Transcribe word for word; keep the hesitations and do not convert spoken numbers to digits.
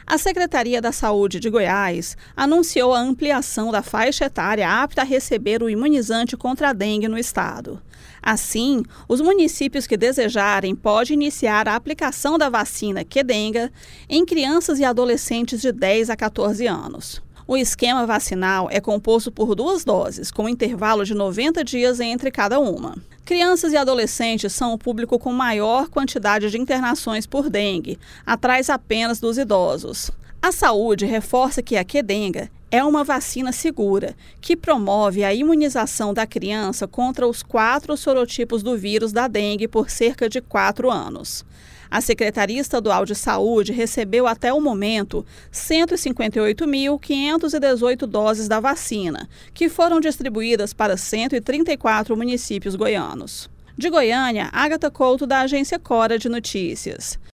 A Secretaria da Saúde de Goiás anunciou a ampliação da faixa etária apta a receber o imunizante contra a dengue no estado. Assim, os municípios que desejarem podem iniciar a aplicação da vacina Qdenga em crianças e adolescentes de dez a quatorze anos. O esquema vacinal é composto por duas doses, com intervalo de noventa dias entre cada uma. Crianças e adolescentes são o público com maior quantidade de internações por dengue, atrás apenas dos idosos. A saúde reforça que a Qdenga é uma vacina segura, que promove a imunização da criança contra os quatro sorotipos do vírus da dengue por cerca de quatro anos. A Secretaria Estadual de Saúde recebeu até o momento cento e cinquenta e oito mil, quinhentas e dezoito doses da vacina, que foram distribuídas para cento e trinta e quatro municípios goianos. De Goiânia, Agatha Couto, da agência Cora de Notícias.